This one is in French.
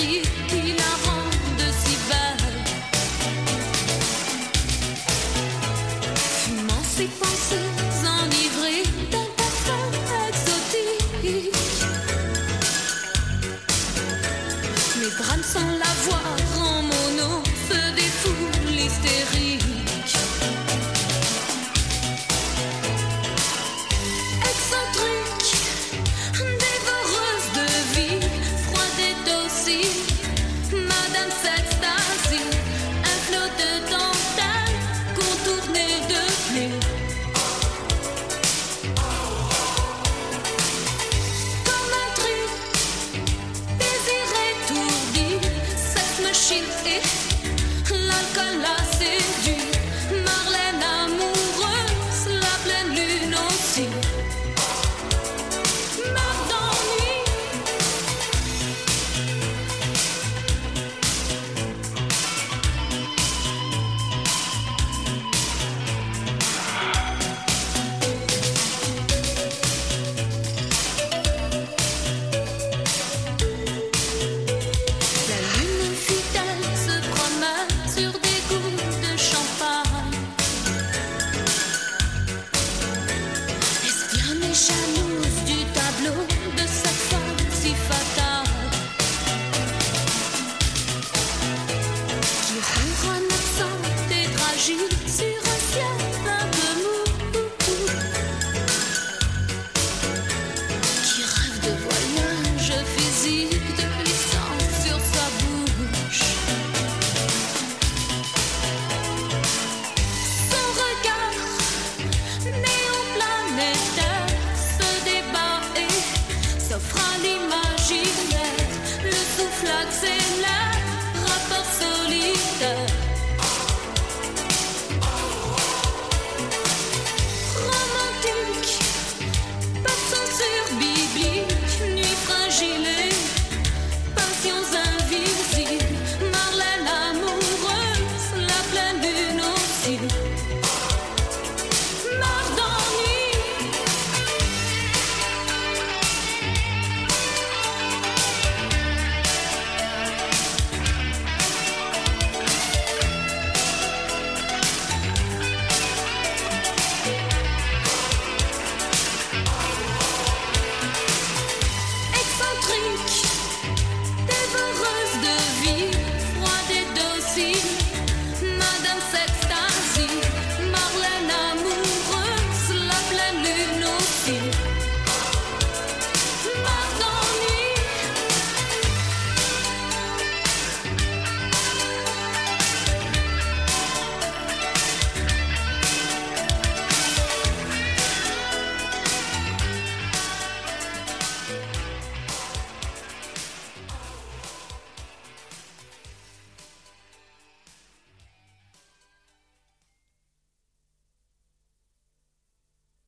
hystérie qui la rendent si belle. Fumant ses pensées enivrées d'un parfum exotique, mes brames sans la voir en mono se défoulent hystériques. Excentrique, dévoreuse de vie, froide et docile, Madame Sextasy, un flot de dentelle contourné de blé. Comme un tri, désir étourdi, cette machine et l'alcool la séduit.